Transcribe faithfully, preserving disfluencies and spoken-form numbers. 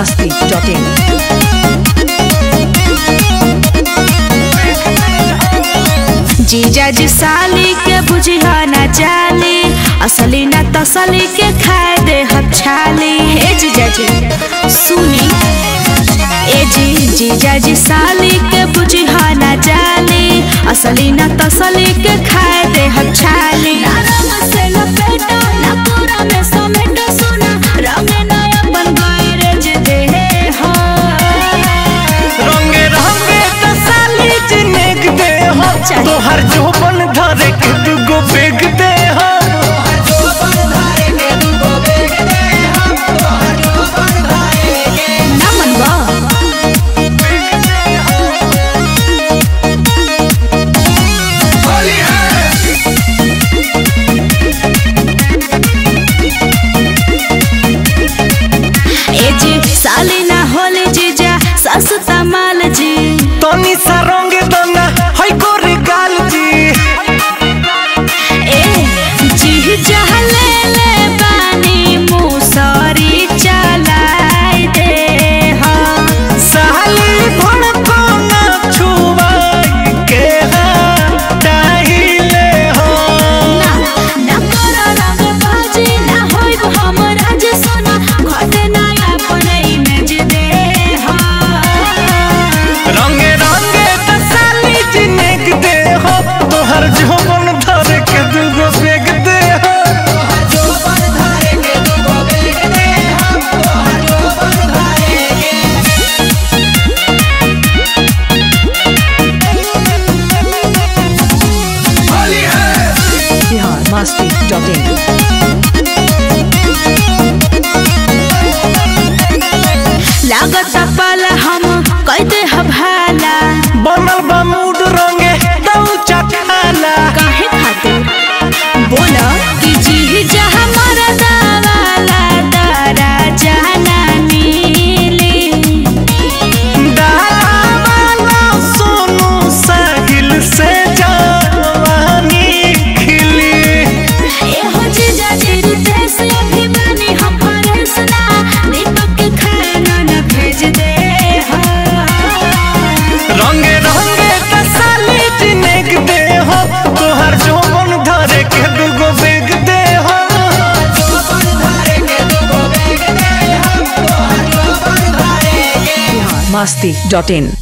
मस्ती dot इन। जीजा जी साली के बुझिया ना जाली, असली ना तसली के खाए दे हम छाली। हे जीजा जी सुनी, ए जी जीजा जी साली के बुझिया ना जाली, असली ना तसली के खाए दे हम छाली। ना रंग से लपेटो ना पूरा में समेटो, सुना रंग नया बन गए रेज दे हो। रंगे रंगे तसली जिनेक दे हो, तो हर जो बन धरे के दुगो बेग दे हो। ना मनवा साली ना होले जीजा सस्ता माल जी, तनी सा रंग दना हई गोरे गाल जी। ए जी जहले ले बानी मुसरी चलाई दे हा। साली भड़को ना छुवाई के हटाइले हो। ना ना करो रंग बाजी ना होई हमरा जे सोना, घटे ना अपने इमेज दे हा। रंगे रंगे तसली जिनेक दे हो, तो हर जो बन धरे के दुगो बेग दे हो। Bihar Masti dot in. लागत पाला हम कहते हभाला, बनल बा मूड रंगे दऊ चखाला। काहे खातिर बोला कि जी जहाँ मरदा वाला दरा जाना मिली। डाला वाला सोनू साहिल से जवानी खिली। एहो जीजा जी रितेश अभिमानी हम फरेस ना, दीपक के खाना न भेज दे हा। रंगे रंगे तसली जिनेक दे हो, तो हर जो बन धरे के दुगो बेग दे हो। बिहार मस्ती डॉट इन।